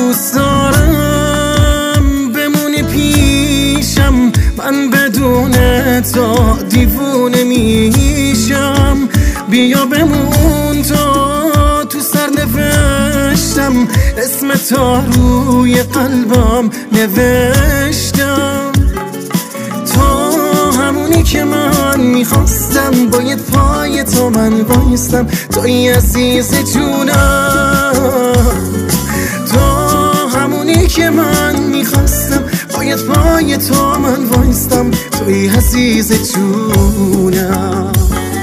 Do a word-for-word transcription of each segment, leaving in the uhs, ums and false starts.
دوست دارم بمونی پیشم، من بدون تو دیوونه میشم. بیا بمون تو تو سرنوشتم، اسم تو روی قلبم نوشتم. تو همونی که من میخواستم، باید پای تو من وایستم. توی عزیز جونم، تو همونی که من میخواستم، باید پای تو من وایستم. توی عزیز جونم.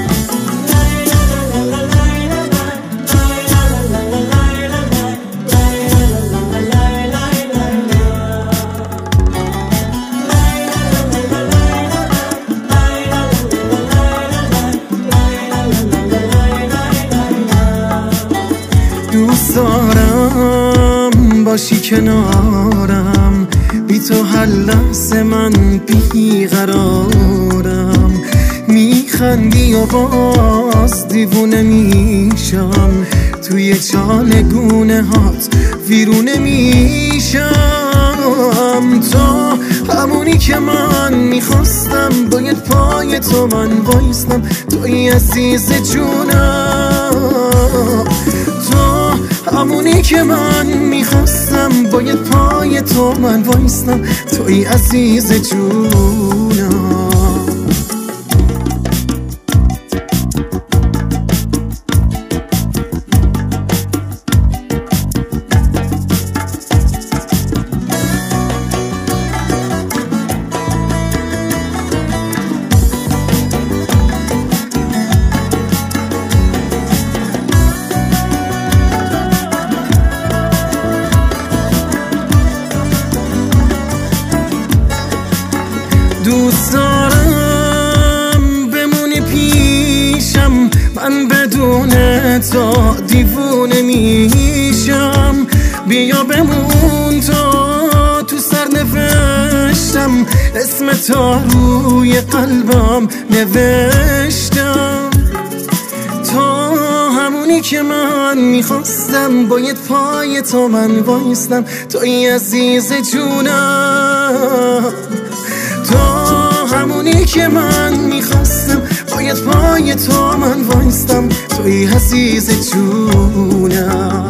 دوست دارم باشی کنارم، بی تو هر لحظه من بی قرارم. میخندی و باز دیوونه میشم، توی چالگونه هات ویرونه میشم. تو همونی که من میخواستم، باید پای تو من وایستم. توی عزیز جونم، تو همونی که من میخواستم، باید پای تو من وایستم. توی عزیز جونم. دوست دارم بمونی پیشم، من بدون تو دیوونه میشم. بیا بمون تو تو سرنوشتم، اسم تو روی قلبم نوشتم. تو همونی که من میخواستم، باید پای تو من وایستم. توی عزیز جونم، تو همونی که من میخواستم، باید پای تو من وایستم. توی عزیز جونم.